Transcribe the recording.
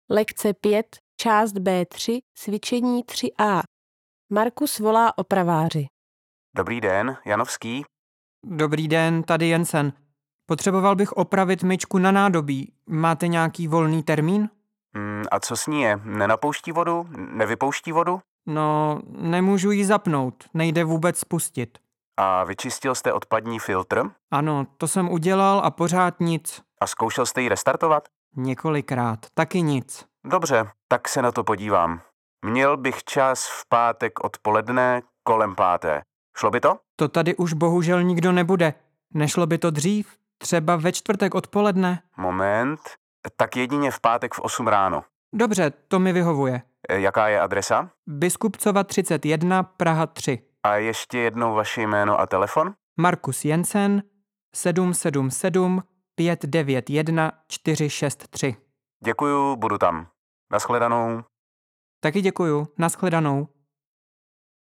Lekce 5, část B3, cvičení 3a. Markus volá opraváři. Dobrý den, Janovský. Dobrý den, tady Jensen. Potřeboval bych opravit myčku na nádobí. Máte nějaký volný termín? A co s ní je? Nenapouští vodu? Nevypouští vodu? No, nemůžu ji zapnout, nejde vůbec spustit. A vyčistil jste odpadní filtr? Ano, to jsem udělal a pořád nic. A zkoušel jste ji restartovat? Několikrát, taky nic. Dobře, tak se na to podívám. Měl bych čas v pátek odpoledne kolem 5. Šlo by to? To tady už bohužel nikdo nebude. Nešlo by to dřív? Třeba ve čtvrtek odpoledne? Moment. Tak jedině v pátek v 8 ráno. Dobře, to mi vyhovuje. Jaká je adresa? Biskupcova 31, Praha 3. A ještě jednou vaše jméno a telefon? Markus Jensen, 777 591 463. Děkuju, budu tam. Naschledanou. Taky děkuju, nashledanou.